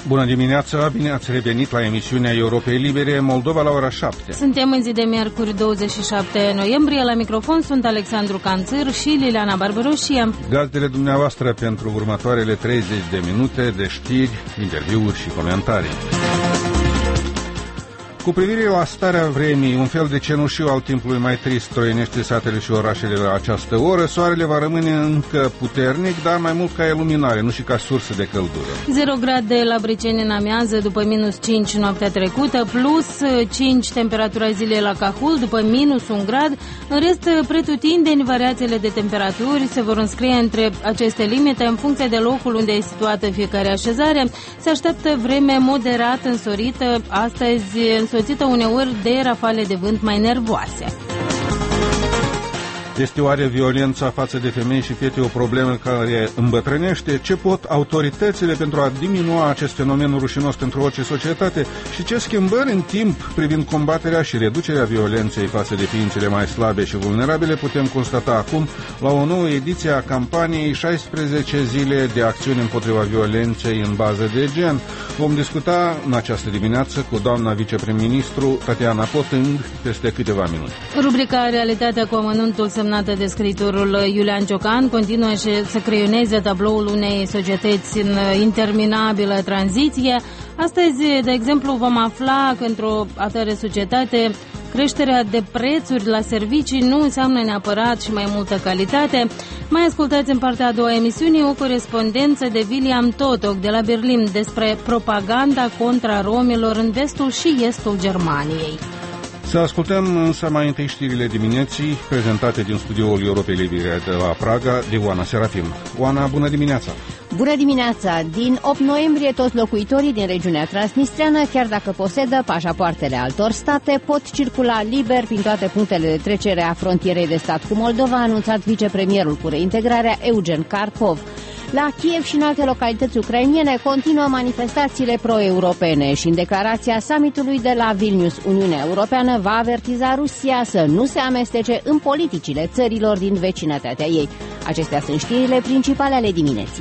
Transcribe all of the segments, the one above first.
Bună dimineața, bine ați revenit la emisiunea Europei Libere, Moldova la ora 7. Suntem în zi de miercuri 27 noiembrie, la microfon sunt Alexandru Canțir și Liliana Barbaroșie. Gazdele dumneavoastră pentru următoarele 30 de minute de știri, interviuri și comentarii. Cu privire la starea vremii, un fel de cenușiu al timpului mai trist troienește satele și orașele la această oră. Soarele va rămâne încă puternic, dar mai mult ca iluminare, nu și ca sursă de căldură. 0 grade la Briceni în amiază, după minus 5 noaptea trecută, plus 5 temperatura zilei la Cahul, după minus 1 grad. În rest, pretutindeni, variațiile de temperaturi se vor înscrie între aceste limite în funcție de locul unde e situată fiecare așezare. Se așteaptă vreme moderat însorită, astăzi însoțită uneori de rafale de vânt mai nervoase. Este oare violența față de femei și fete o problemă care îmbătrânește? Ce pot autoritățile pentru a diminua acest fenomen rușinos pentru orice societate? Și ce schimbări în timp privind combaterea și reducerea violenței față de ființele mai slabe și vulnerabile putem constata acum la o nouă ediție a campaniei 16 zile de acțiuni împotriva violenței în bază de gen? Vom discuta în această dimineață cu doamna viceprim-ministru Tatiana Potând peste câteva minute. Rubrica Realitatea cu amănuntul semnată de scriitorul Iulian Ciocan continuă să creioneze tabloul unei societăți în interminabilă tranziție. Astăzi, de exemplu, vom afla că într-o atare societate creșterea de prețuri la servicii nu înseamnă neapărat și mai multă calitate. Mai ascultați în partea a doua emisiunii o corespondență de William Totok de la Berlin despre propaganda contra romilor în vestul și estul Germaniei. Să ascultăm însă mai întâi știrile dimineții prezentate din studioul Europei Libere de la Praga de Oana Serafim. Oana, bună dimineața! Bună dimineața! Din 8 noiembrie toți locuitorii din regiunea transnistreană, chiar dacă posedă pașapoartele altor state, pot circula liber prin toate punctele de trecere a frontierei de stat cu Moldova, a anunțat vicepremierul cu reintegrarea Eugen Karpov. La Kiev și în alte localități ucrainene continuă manifestațiile pro-europene și în declarația summitului de la Vilnius, Uniunea Europeană va avertiza Rusia să nu se amestece în politicile țărilor din vecinătatea ei. Acestea sunt știrile principale ale dimineții.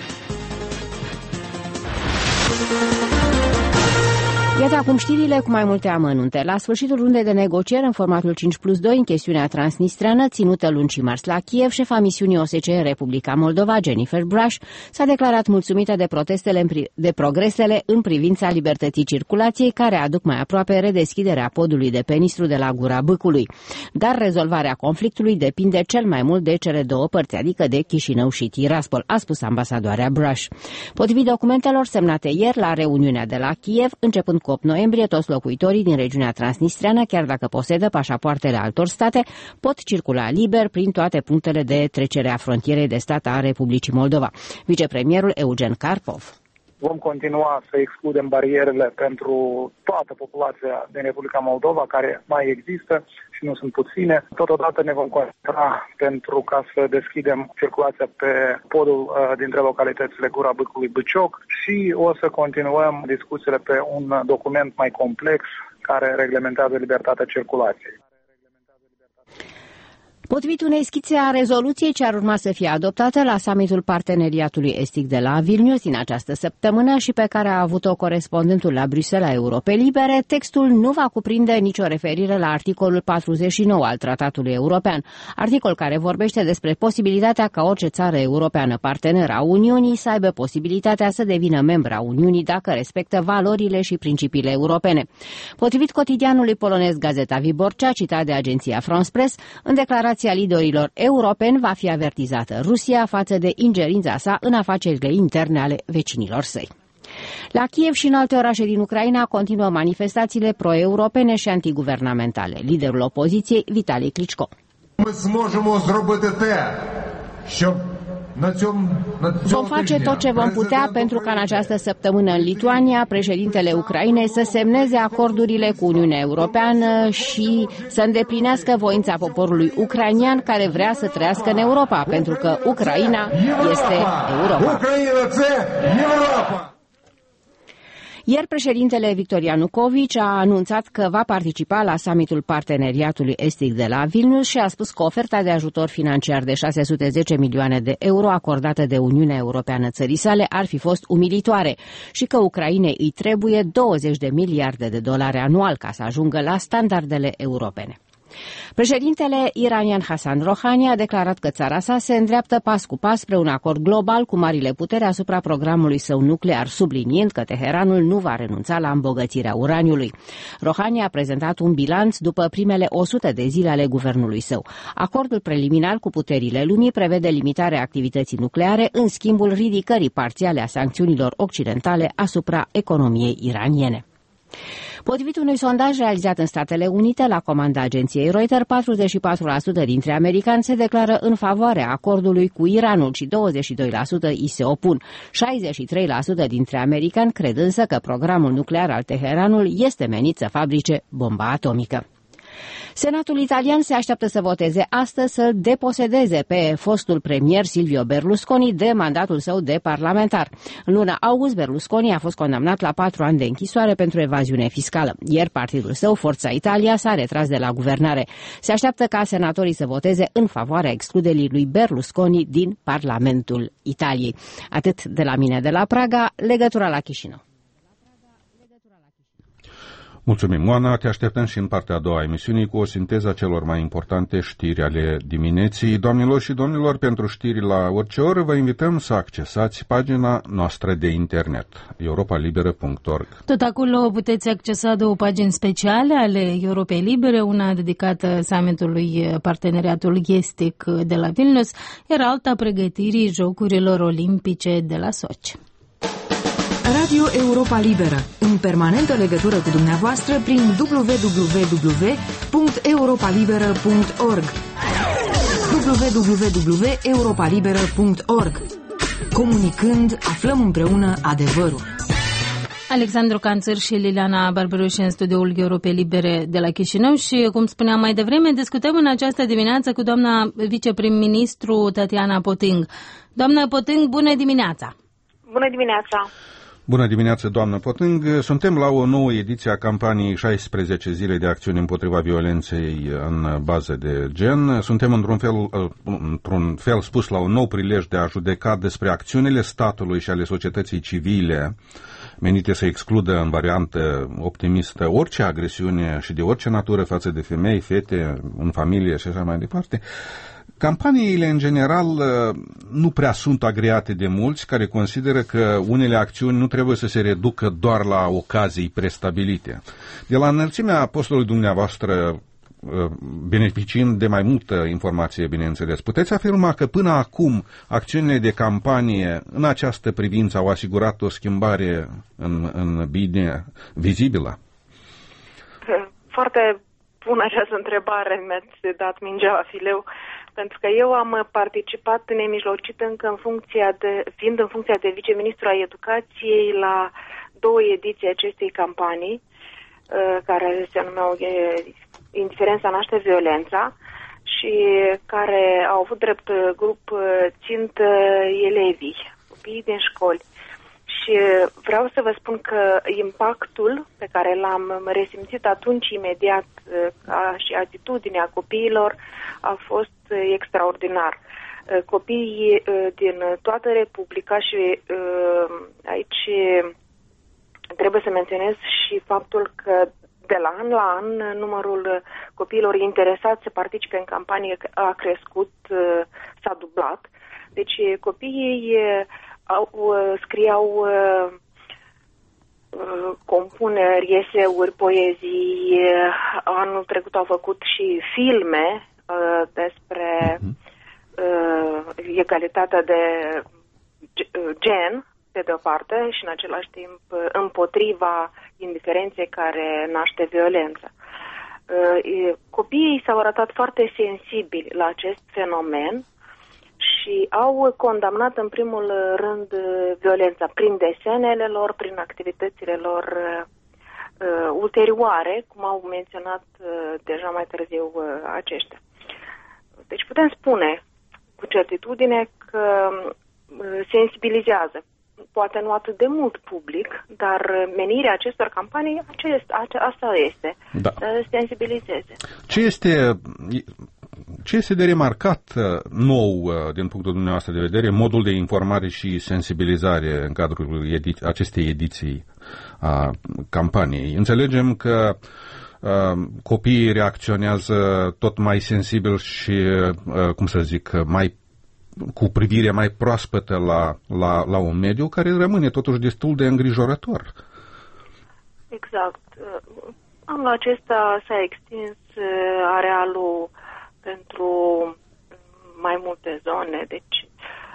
Iată acum știrile cu mai multe amănunte. La sfârșitul rundei de negocieri în formatul 5+2 în chestiunea transnistreană, ținută luni și marți la Kiev, șefa misiunii OSCE în Republica Moldova, Jennifer Brash, s-a declarat mulțumită de progresele în privința libertății circulației, care aduc mai aproape redeschiderea podului de Penistru de la Gura Bâcului. Dar rezolvarea conflictului depinde cel mai mult de cele două părți, adică de Chișinău și Tiraspol, a spus ambasadoarea Brash. Potrivit documentelor semnate ieri la reuniunea de la Kiev, începând cu 8 noiembrie, toți locuitorii din regiunea transnistreană, chiar dacă posedă pașapoartele altor state, pot circula liber prin toate punctele de trecere a frontierei de stat a Republicii Moldova. Vicepremierul Eugen Karpov. Vom continua să excludem barierele pentru toată populația din Republica Moldova care mai există și nu sunt puține. Totodată ne vom concentra pentru ca să deschidem circulația pe podul dintre localitățile Gura Bâcului, Băcioc și o să continuăm discuțiile pe un document mai complex care reglementează libertatea circulației. Potrivit unei schițe a rezoluției ce ar urma să fie adoptată la summitul Parteneriatului Estic de la Vilnius din această săptămână și pe care a avut-o corespondentul la Bruxelles a Europei Libere, textul nu va cuprinde nicio referire la articolul 49 al Tratatului European, articol care vorbește despre posibilitatea ca orice țară europeană parteneră a Uniunii să aibă posibilitatea să devină membra Uniunii dacă respectă valorile și principiile europene. Potrivit cotidianului polonez Gazeta Wyborcza, citat de agenția France Press, în declarația liderilor europeni va fi avertizată Rusia față de ingerința sa în afacerile interne ale vecinilor săi. La Kiev și în alte orașe din Ucraina continuă manifestațiile pro-europene și antiguvernamentale. Liderul opoziției, Vitali Klitschko. Vom face tot ce vom putea pentru ca în această săptămână în Lituania președintele Ucrainei să semneze acordurile cu Uniunea Europeană și să îndeplinească voința poporului ucrainian care vrea să trăiască în Europa, pentru că Ucraina este Europa. Ieri președintele Victor Ianucovici a anunțat că va participa la summitul Parteneriatului Estic de la Vilnius și a spus că oferta de ajutor financiar de 610 milioane de euro acordată de Uniunea Europeană țării sale ar fi fost umilitoare și că Ucrainei îi trebuie 20 de miliarde de dolari anual ca să ajungă la standardele europene. Președintele iranian Hassan Rouhani a declarat că țara sa se îndreaptă pas cu pas spre un acord global cu marile puteri asupra programului său nuclear, subliniind că Teheranul nu va renunța la îmbogățirea uraniului. Rouhani a prezentat un bilanț după primele 100 de zile ale guvernului său. Acordul preliminar cu puterile lumii prevede limitarea activității nucleare în schimbul ridicării parțiale a sancțiunilor occidentale asupra economiei iraniene. Potrivit unui sondaj realizat în Statele Unite la comanda agenției Reuters, 44% dintre americani se declară în favoarea acordului cu Iranul și 22% îi se opun. 63% dintre americani cred însă că programul nuclear al Teheranului este menit să fabrice bomba atomică. Senatul italian se așteaptă să voteze astăzi să deposedeze pe fostul premier Silvio Berlusconi de mandatul său de parlamentar. În luna august, Berlusconi a fost condamnat la 4 ani de închisoare pentru evaziune fiscală. Ieri, partidul său, Forța Italia, s-a retras de la guvernare. Se așteaptă ca senatorii să voteze în favoarea excluderii lui Berlusconi din Parlamentul Italiei. Atât de la mine de la Praga, legătura la Chișinău. Mulțumim, Oana. Te așteptăm și în partea a doua a emisiunii cu o sinteză a celor mai importante știri ale dimineții. Doamnelor și domnilor, pentru știri la orice oră, vă invităm să accesați pagina noastră de internet, europalibera.org. Tot acolo puteți accesa 2 pagini speciale ale Europei Libere, una dedicată summitului Parteneriatul Estic de la Vilnius, iar alta pregătirii Jocurilor Olimpice de la Sochi. Radio Europa Liberă, în permanentă legătură cu dumneavoastră prin www.europalibera.org www.europalibera.org. Comunicând, aflăm împreună adevărul. Alexandru Canțăr și Liliana Barberuș în studioul Europei Libere de la Chișinău și, cum spuneam mai devreme, discutăm în această dimineață cu doamna viceprim-ministru Tatiana Poting. Doamna Poting, bună dimineața! Bună dimineața! Bună dimineața, doamnă Poting. Suntem la o nouă ediție a campaniei 16 zile de acțiune împotriva violenței în bază de gen. Suntem într-un fel spus la un nou prilej de a judeca despre acțiunile statului și ale societății civile menite să excludă în variantă optimistă orice agresiune și de orice natură față de femei, fete, în familie și așa mai departe. Campaniile, în general, nu prea sunt agreate de mulți care consideră că unele acțiuni nu trebuie să se reducă doar la ocazii prestabilite. De la înălțimea postului dumneavoastră, beneficiind de mai multă informație, bineînțeles, puteți afirma că până acum acțiunile de campanie în această privință au asigurat o schimbare în bine vizibilă? Foarte bună această întrebare, mi-ați dat mingea la fileu. Pentru că eu am participat nemijlocit încă fiind în funcția de viceministru a educației la 2 ediții acestei campanii, care se numeau Indiferența naște violența și care au avut drept grup țintă elevii, copiii din școli. Și vreau să vă spun că impactul pe care l-am resimțit atunci imediat ca și atitudinea copiilor a fost extraordinar. Copiii din toată Republica și aici trebuie să menționez și faptul că de la an la an numărul copiilor interesați să participe în campanie a crescut, s-a dublat. Deci copiii scriau compuneri, eseuri, poezii. Anul trecut au făcut și filme despre egalitatea de gen, pe de o parte, și în același timp împotriva indiferenței care naște violență. Copiii s-au arătat foarte sensibili la acest fenomen și au condamnat în primul rând violența prin desenele lor, prin activitățile lor ulterioare, cum au menționat deja mai târziu aceștia. Deci putem spune cu certitudine că sensibilizează poate nu atât de mult public, dar menirea acestor campanii asta este, să sensibilizeze. Ce este de remarcat nou din punctul dumneavoastră de vedere, modul de informare și sensibilizare în cadrul acestei ediții a campaniei? Înțelegem că copiii reacționează tot mai sensibil și, cu privire mai proaspătă la un mediu care rămâne totuși destul de îngrijorător. Exact. Anul acesta s-a extins arealul pentru mai multe zone, deci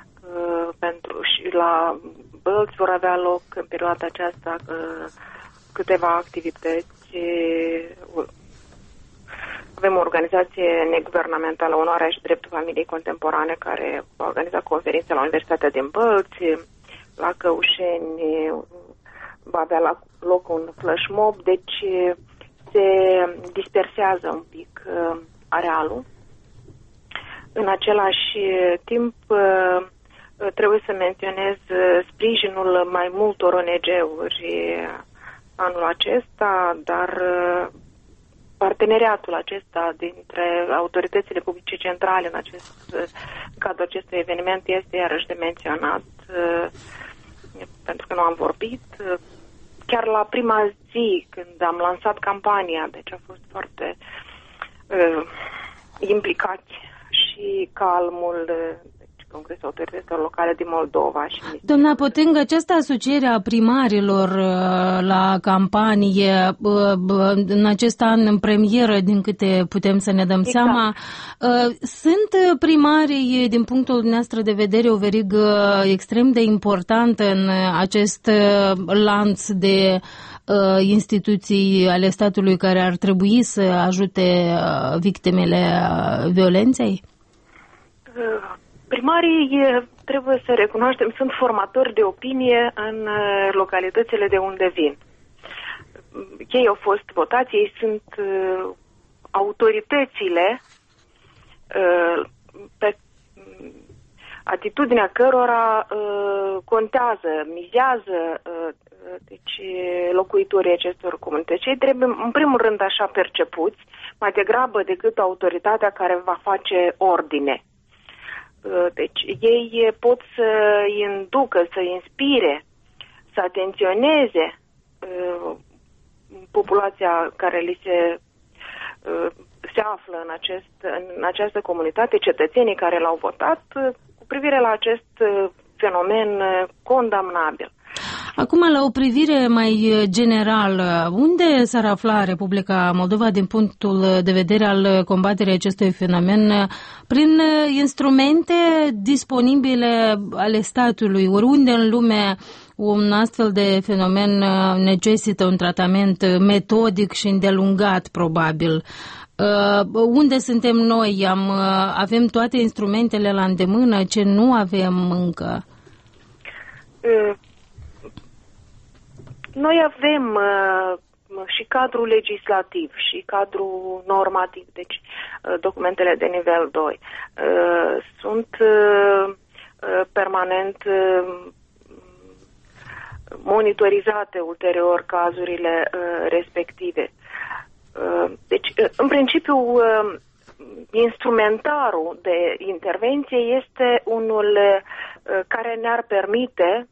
și la Bălți vor avea loc în perioada aceasta câteva activități. Avem o organizație neguvernamentală, Onoarea și Dreptul Familiei Contemporane, care va organiza conferințe la Universitatea din Bălți. La Căușeni va avea loc un flash mob, deci se dispersează un pic arealul. În același timp, trebuie să menționez sprijinul mai multor ONG-uri anul acesta, dar parteneriatul acesta dintre autoritățile publice centrale în cadrul acestui eveniment este iarăși de menționat, pentru că nu am vorbit. Chiar la prima zi, când am lansat campania, deci a fost foarte implicați și calmul Congresul Autorităților Locale din Moldova. Doamna Poteng, această asociere a primarilor la campanie în acest an în premieră, din câte putem să ne dăm seama, sunt primarii, din punctul dumneavoastră de vedere, o verigă extrem de importantă în acest lanț de instituții ale statului care ar trebui să ajute victimele violenței? Primarii, trebuie să recunoaștem, sunt formatori de opinie în localitățile de unde vin. Ei au fost votați, ei sunt autoritățile pe atitudinea cărora contează, mizează deci locuitorii acestor comunități. Ei trebuie, în primul rând, așa percepuți, mai degrabă decât autoritatea care va face ordine. Deci ei pot să inducă, să inspire, să atenționeze populația care li se află în această comunitate, cetățenii care l-au votat, cu privire la acest fenomen condamnabil. Acum, la o privire mai generală, unde s-ar afla Republica Moldova din punctul de vedere al combaterii acestui fenomen prin instrumente disponibile ale statului? Oriunde în lume un astfel de fenomen necesită un tratament metodic și îndelungat, probabil. Unde suntem noi? Avem toate instrumentele la îndemână? Ce nu avem încă? Noi avem și cadrul legislativ și cadrul normativ, deci documentele de nivel 2. Sunt permanent monitorizate ulterior cazurile respective. Deci, în principiu, instrumentarul de intervenție este unul care ne-ar permite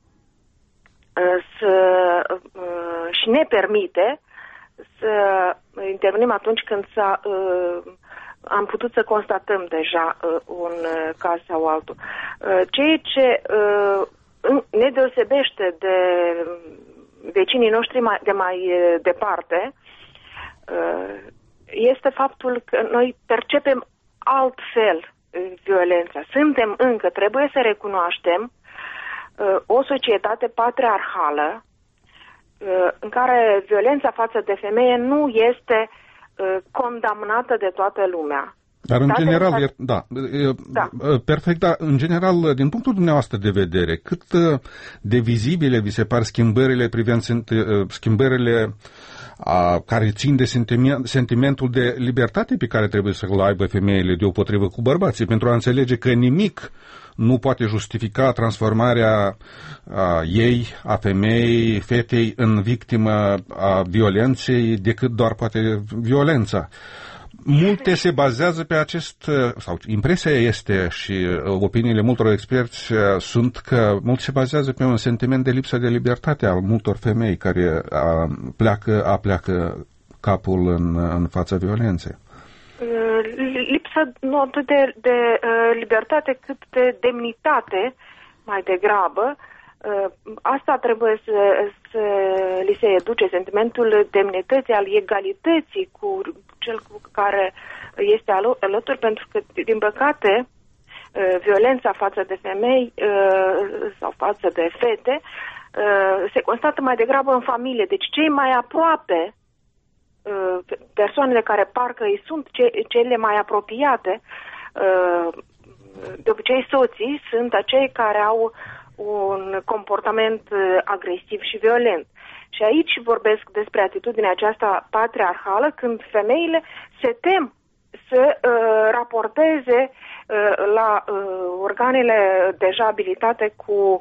și ne permite să intervenim atunci când am putut să constatăm deja un caz sau altul. Ceea ce ne deosebește de vecinii noștri de mai departe este faptul că noi percepem altfel violența. Suntem încă, trebuie să recunoaștem, o societate patriarhală în care violența față de femeie nu este condamnată de toată lumea. Dar în general, perfect, dar în general, din punctul dumneavoastră de vedere, cât de vizibile vi se par schimbările care țin de sentimentul de libertate pe care trebuie să-l aibă femeile deopotrivă cu bărbații, pentru a înțelege că nimic nu poate justifica transformarea ei, a femeii, fetei, în victimă a violenței, decât doar poate violența. Multe se bazează pe sau impresia este și opiniile multor experți sunt că multe se bazează pe un sentiment de lipsă de libertate al multor femei care pleacă capul în fața violenței. Lipsa nu atât de libertate cât de demnitate, mai degrabă. Asta trebuie să li se educe, sentimentul demnității, al egalității cu cel cu care este alături, pentru că, din păcate, violența față de femei sau față de fete se constată mai degrabă în familie. Deci cei mai aproape, persoanele care parcă îi sunt cele mai apropiate, de obicei soții, sunt acei care au un comportament agresiv și violent. Și aici vorbesc despre atitudinea aceasta patriarhală, când femeile se tem să raporteze la organele deja abilitate cu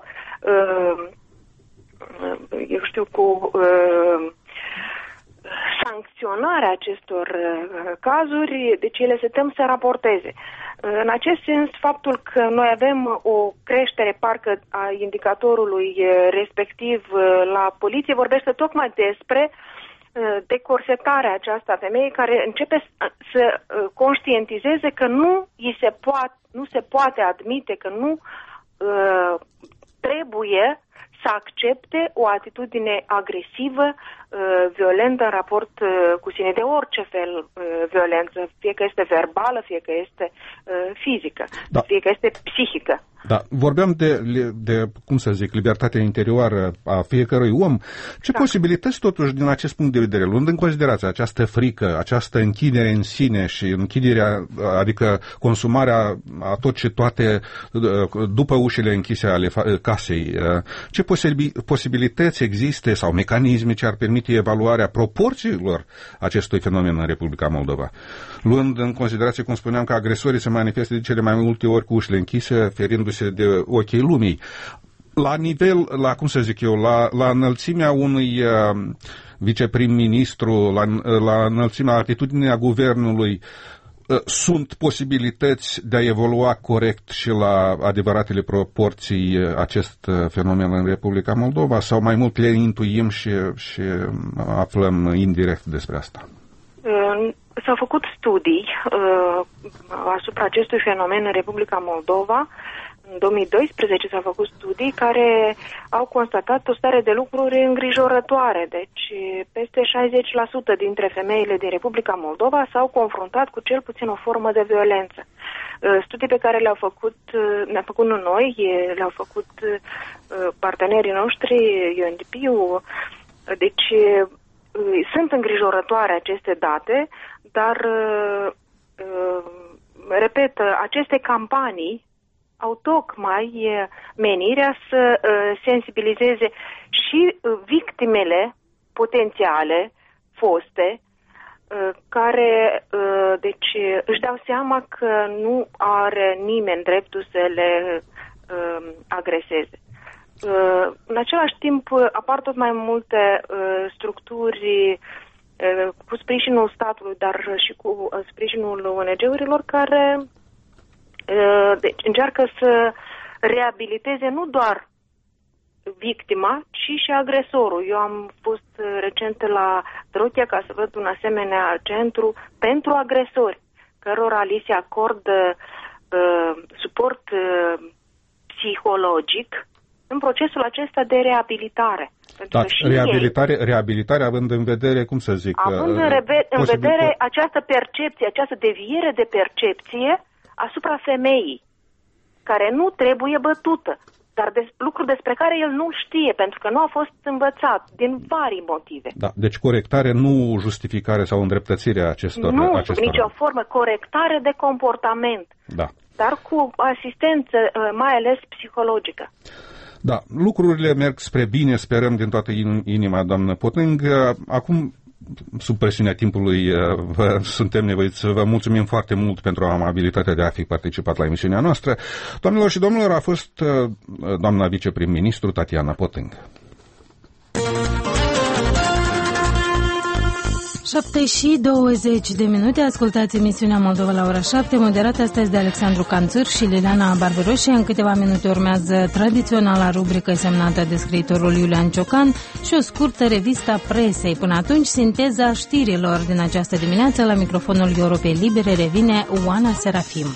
sancționarea acestor cazuri, deci ele se tem să raporteze. În acest sens, faptul că noi avem o creștere parcă a indicatorului respectiv la poliție vorbește tocmai despre decorsetarea aceasta a femeii care începe să conștientizeze că nu se poate admite, că nu trebuie să accepte o atitudine agresivă, violentă în raport cu sine, de orice fel violență, fie că este verbală, fie că este fizică, fie că este psihică. Da, vorbeam de, cum să zic, libertatea interioară a fiecărui om. Ce posibilități, totuși, din acest punct de vedere, luând în considerație această frică, această închidere în sine și închiderea, adică consumarea a tot ce toate după ușile închise ale casei, ce posibilități există sau mecanisme ce ar permite evaluarea proporțiilor acestui fenomen în Republica Moldova? Luând în considerație, cum spuneam, că agresorii se manifestă de cele mai multe ori cu ușile închise, ferindu-se de ochii lumii. La înălțimea unui viceprim-ministru, la înălțimea atitudinea guvernului, sunt posibilități de a evolua corect și la adevăratele proporții acest fenomen în Republica Moldova, sau mai mult le intuim și aflăm indirect despre asta? S-au făcut studii asupra acestui fenomen în Republica Moldova. În 2012 s-au făcut studii care au constatat o stare de lucruri îngrijorătoare. Deci peste 60% dintre femeile din Republica Moldova s-au confruntat cu cel puțin o formă de violență. Studii pe care le-am făcut nu noi, le-au făcut partenerii noștri, UNDP-ul. Deci sunt îngrijorătoare aceste date, dar, repet, aceste campanii au tocmai menirea să sensibilizeze și victimele potențiale, foste, care, deci, își dau seama că nu are nimeni dreptul să le agreseze. În același timp, apar tot mai multe structuri cu sprijinul statului, dar și cu sprijinul ONG-urilor care deci, încearcă să reabiliteze nu doar victima, ci și agresorul. Eu am fost recent la Trochia ca să văd un asemenea centru pentru agresori, cărora li se acordă suport psihologic în procesul acesta de reabilitare. Da, reabilitare având în vedere, cum să zic... Având în vedere această percepție, această deviere de percepție asupra femeii, care nu trebuie bătută, dar lucruri despre care el nu știe, pentru că nu a fost învățat, din vari motive. Da, deci corectare, nu justificare sau îndreptățirea acestor... Nu, sub nicio formă, corectare de comportament, da, dar cu asistență, mai ales psihologică. Da, lucrurile merg spre bine, sperăm din toată inima, doamnă Potâng. Acum, sub presiunea timpului suntem nevoiți să vă mulțumim foarte mult pentru amabilitatea de a fi participat la emisiunea noastră. Doamnelor și domnilor, a fost doamna viceprim-ministru Tatiana Poteng. 7:20, ascultați emisiunea Moldova la ora 7, moderată astăzi de Alexandru Canțur și Liliana Barberoșe. În câteva minute urmează tradiționala rubrică semnată de scriitorul Iulian Ciocan și o scurtă revistă presei. Până atunci, sinteza știrilor din această dimineață. La microfonul Europei Libere revine Oana Serafim.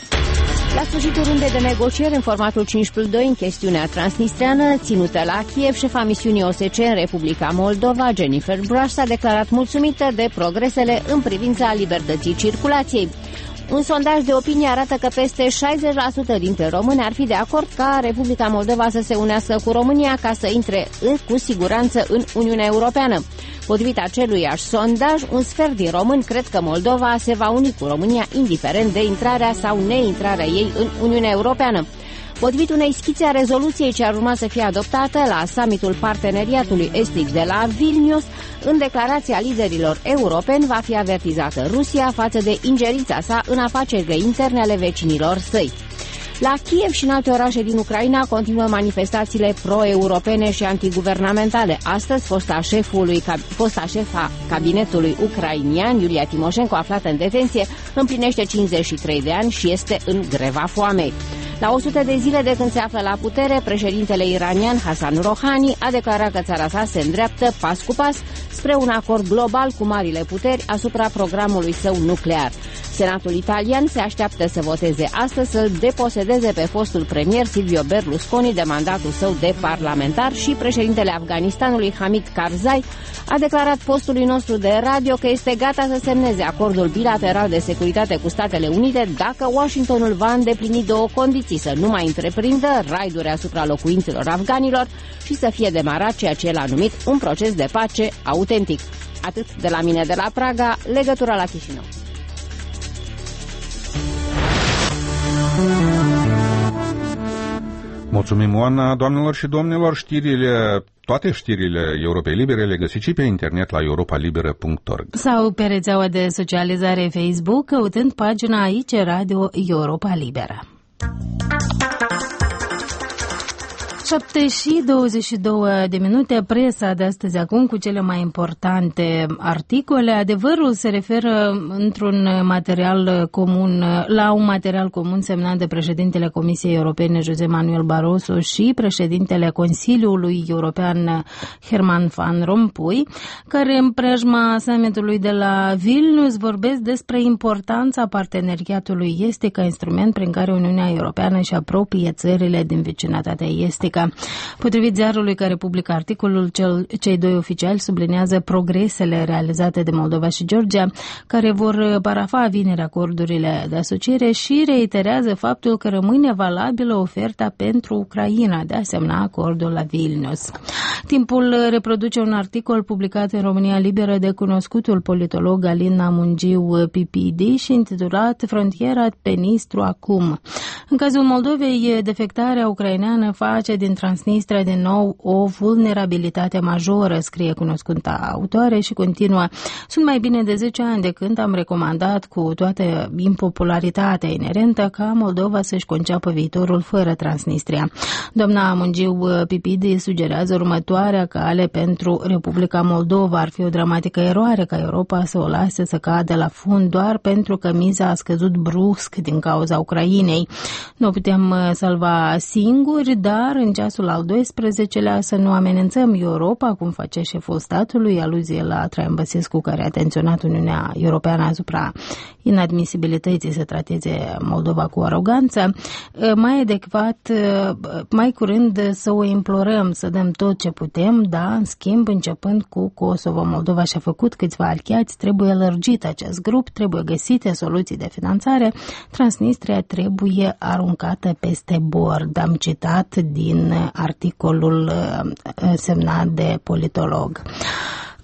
La sfârșitul rundei de negocieri în formatul 5+2 în chestiunea transnistreană, ținută la Kiev, șefa misiunii OSCE în Republica Moldova, Jennifer Braș, s-a declarat mulțumită de progresele în privința libertății circulației. Un sondaj de opinie arată că peste 60% dintre români ar fi de acord ca Republica Moldova să se unească cu România ca să intre cu siguranță în Uniunea Europeană. Potrivit aceluiași sondaj, un sfert din români cred că Moldova se va uni cu România indiferent de intrarea sau neintrarea ei în Uniunea Europeană. Potrivit unei schițe a rezoluției ce ar urma să fie adoptată la summitul Parteneriatului Estic de la Vilnius, în declarația liderilor europeni va fi avertizată Rusia față de ingerința sa în afacerile interne ale vecinilor săi. La Kiev și în alte orașe din Ucraina continuă manifestațiile pro-europene și antiguvernamentale. Astăzi, fosta șefa cabinetului ucrainian, Iulia Timoșenko, aflată în detenție, împlinește 53 de ani și este în greva foamei. La 100 de zile de când se află la putere, președintele iranian Hassan Rouhani a declarat că țara sa se îndreaptă pas cu pas spre un acord global cu marile puteri asupra programului său nuclear. Senatul italian se așteaptă să voteze astăzi să-l deposedeze pe fostul premier Silvio Berlusconi de mandatul său de parlamentar și președintele Afganistanului Hamid Karzai a declarat postului nostru de radio că este gata să semneze acordul bilateral de securitate cu Statele Unite dacă Washingtonul va îndeplini două condiții: să nu mai întreprindă raiduri asupra locuințelor afganilor și să fie demarat ceea ce el a numit un proces de pace autentic. Atât de la mine de la Praga, legătura la Chișinău. Mulțumim, Oana. Doamnelor și domnilor, toate știrile Europei Libere le găsiți și pe internet la europalibere.org sau pe rețeaua de socializare Facebook, căutând pagina Aici Radio Europa Liberă. 7:22, presa de astăzi acum cu cele mai importante articole. Adevărul se referă la un material comun semnat de președintele Comisiei Europene José Manuel Barroso și președintele Consiliului European Herman Van Rompuy, care în preajma summitului de la Vilnius vorbesc despre importanța parteneriatului estic ca instrument prin care Uniunea Europeană își apropie țările din vecinătatea estică. Potrivit ziarului care publică articolul, cei doi oficiali subliniază progresele realizate de Moldova și Georgia, care vor parafa vineri acordurile de asociere, și reiterează faptul că rămâne valabilă oferta pentru Ucraina de a semna acordul la Vilnius. Timpul reproduce un articol publicat în România Liberă de cunoscutul politolog Alin Amungiu PPD și intitulat Frontiera pe Nistru acum. În cazul Moldovei, defectarea ucraineană face din Transnistria din nou o vulnerabilitate majoră, scrie cunoscuta autoare și continuă. Sunt mai bine de 10 ani de când am recomandat cu toată impopularitatea inerentă ca Moldova să-și conceapă viitorul fără Transnistria. Doamna Amungiu Pipidi sugerează următoarea cale pentru Republica Moldova. Ar fi o dramatică eroare ca Europa să o lase să cadă la fund doar pentru că miza a scăzut brusc din cauza Ucrainei. Nu putem salva singuri, dar în ceasul al 12-lea să nu amenințăm Europa, cum face șeful statului, aluzie la Traian Băsescu, care a atenționat Uniunea Europeană asupra inadmisibilității să trateze Moldova cu aroganță. Mai adecvat, mai curând să o implorăm să dăm tot ce putem, da, în schimb, începând cu Kosovo. Moldova și-a făcut câțiva alchiați, trebuie lărgit acest grup, trebuie găsite soluții de finanțare, Transnistria trebuie aruncată peste bord. Am citat din articolul semnat de politolog.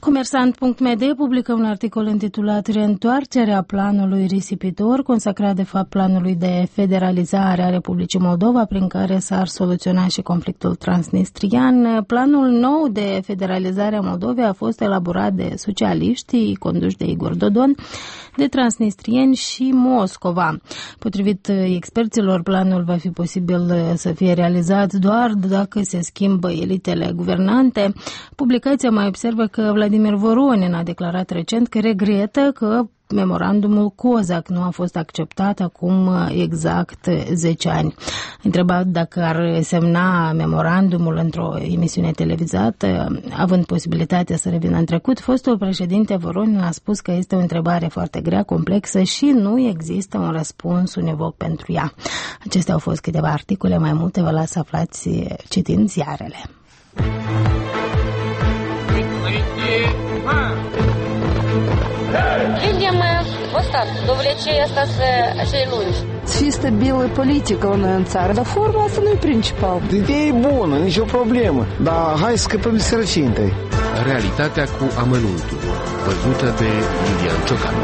Comersant.md publică un articol intitulat Reîntoarcerea planului risipitor, consacrat de fapt planului de federalizare a Republicii Moldova, prin care s-ar soluționa și conflictul transnistrian. Planul nou de federalizare a Moldovei a fost elaborat de socialiștii conduși de Igor Dodon, de transnistrieni și Moscova. Potrivit experților, planul va fi posibil să fie realizat doar dacă se schimbă elitele guvernante. Publicația mai observă că Vladimir Voronin a declarat recent că regretă că memorandumul COSAC nu a fost acceptat acum exact 10 ani. Întrebat dacă ar semna memorandumul într-o emisiune televizată, având posibilitatea să revină în trecut, fostul președinte Voronin a spus că este o întrebare foarte grea, complexă și nu există un răspuns univoc pentru ea. Acestea au fost câteva articole, mai multe vă las să aflați citind ziarele. Людям вот так, до влечей остаться cei lungi. Fi stabilă politică în țară, dar forma asta nu e principal. Ideea e bună, nicio problemă, dar hai să scăpăm de sărăcie întâi. Realitatea cu amănuntul, văzută de Iulian Ciocan.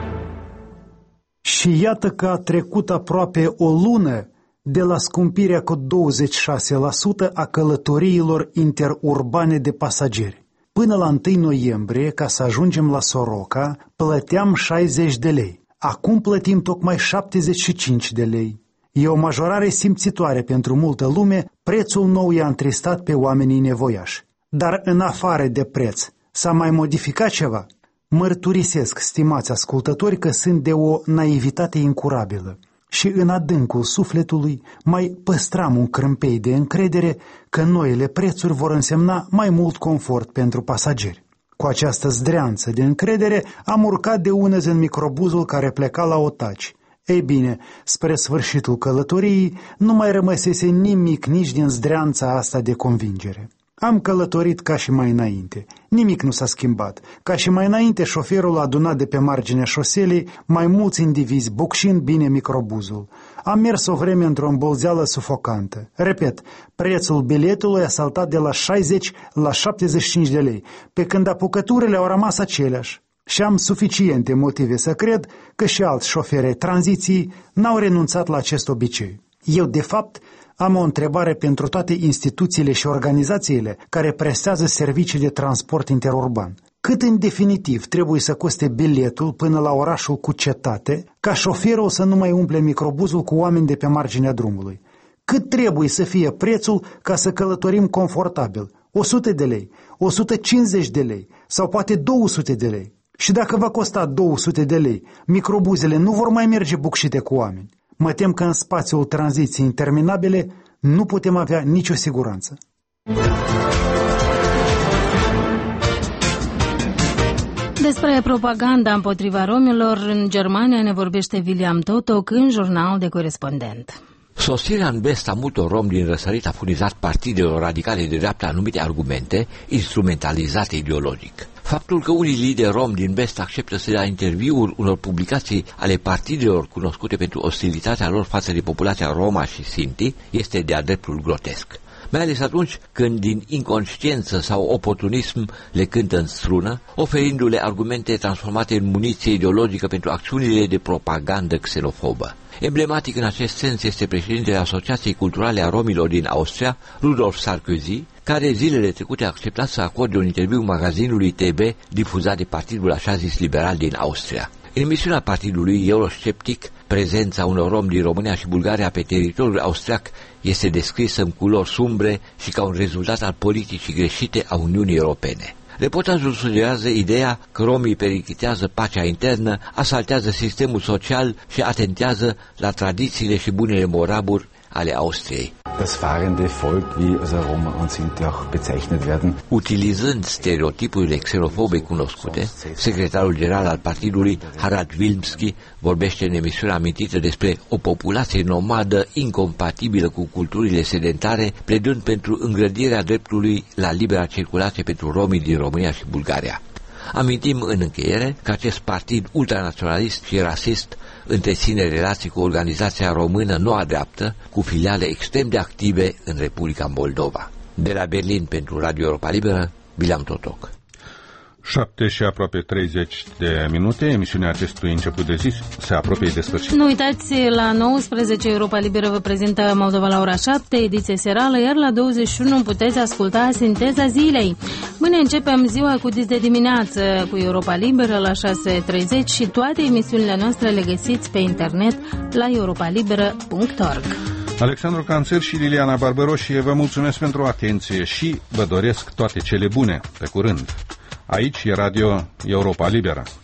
Și iată că a trecut aproape o lună de la scumpirea cu 26% a călătoriilor interurbane de pasageri. Până la 1 noiembrie, ca să ajungem la Soroca, plăteam 60 de lei. Acum plătim tocmai 75 de lei. E o majorare simțitoare pentru multă lume, prețul nou i-a întristat pe oamenii nevoiași. Dar în afară de preț, s-a mai modificat ceva? Mărturisesc, stimați ascultători, că sunt de o naivitate incurabilă. Și în adâncul sufletului mai păstram un crâmpei de încredere că noile prețuri vor însemna mai mult confort pentru pasageri. Cu această zdreanță de încredere am urcat de unăzi în microbuzul care pleca la Otaci. Ei bine, spre sfârșitul călătoriei nu mai rămăsese nimic nici din zdreanța asta de convingere. Am călătorit ca și mai înainte. Nimic nu s-a schimbat. Ca și mai înainte, șoferul a adunat de pe marginea șoselei mai mulți indivizi, bucșind bine microbuzul. Am mers o vreme într-o îmbolzeală sufocantă. Repet, prețul biletului a saltat de la 60 la 75 de lei, pe când apucăturile au rămas aceleași. Și am suficiente motive să cred că și alți șoferi ai tranziției n-au renunțat la acest obicei. Eu, de fapt, am o întrebare pentru toate instituțiile și organizațiile care prestează servicii de transport interurban. Cât în definitiv trebuie să coste biletul până la orașul cu cetate, ca șoferul să nu mai umple microbuzul cu oameni de pe marginea drumului? Cât trebuie să fie prețul ca să călătorim confortabil? 100 de lei, 150 de lei sau poate 200 de lei? Și dacă va costa 200 de lei, microbuzele nu vor mai merge bucșite cu oameni. Mă tem că în spațiul tranziției interminabile nu putem avea nicio siguranță. Despre propaganda împotriva romilor în Germania ne vorbește William Totok în Jurnal de Corespondent. Sosirea în vest a multor romi din răsărit a furnizat partidelor radicale de dreapta anumite argumente instrumentalizate ideologic. Faptul că unii lideri romi din vest acceptă să dea interviuri unor publicații ale partidelor cunoscute pentru ostilitatea lor față de populația Roma și Sinti este de-a dreptul grotesc. Mai ales atunci când din inconștiență sau oportunism le cântă în strună, oferindu-le argumente transformate în muniție ideologică pentru acțiunile de propagandă xenofobă. Emblematic în acest sens este președintele Asociației Culturale a Romilor din Austria, Rudolf Sarkozy, care zilele trecute a acceptat să acorde un interviu magazinului TB difuzat de partidul așa zis liberal din Austria. În emisiunea partidului Eurosceptic, prezența unor romi din România și Bulgaria pe teritoriul austriac este descrisă în culori sumbre și ca un rezultat al politicii greșite a Uniunii Europene. Reportajul sugerează ideea că romii periclitează pacea internă, asaltează sistemul social și atentează la tradițiile și bunele moravuri ale Austriei. Das fahrende Volk, wie also Roma und Sinti auch bezeichnet werden. Utilizând stereotipurile xenofobe cunoscute, secretarul general al partidului, Harald Wilmski, vorbește în emisiunea amintită despre o populație nomadă incompatibilă cu culturile sedentare, pledând pentru îngrădirea dreptului la libera circulație pentru romii din România și Bulgaria. Amintim în încheiere că acest partid ultranaționalist și rasist întreține relații cu organizația română Noua Dreaptă, cu filiale extrem de active în Republica Moldova. De la Berlin pentru Radio Europa Liberă, William Totok. 7 și aproape 30 de minute. Emisiunea acestui început de zi se apropie de sfârșit. Nu uitați, la 19 Europa Liberă vă prezintă Moldova la ora 7, ediție serală, iar la 21 puteți asculta Sinteza zilei. Mâine începem ziua cu dis de dimineață cu Europa Liberă la 6:30 și toate emisiunile noastre le găsiți pe internet la europalibera.org. Alexandru Canțel și Liliana Barbaroșie vă mulțumesc pentru atenție și vă doresc toate cele bune. Pe curând! Aici e Radio Europa Liberă.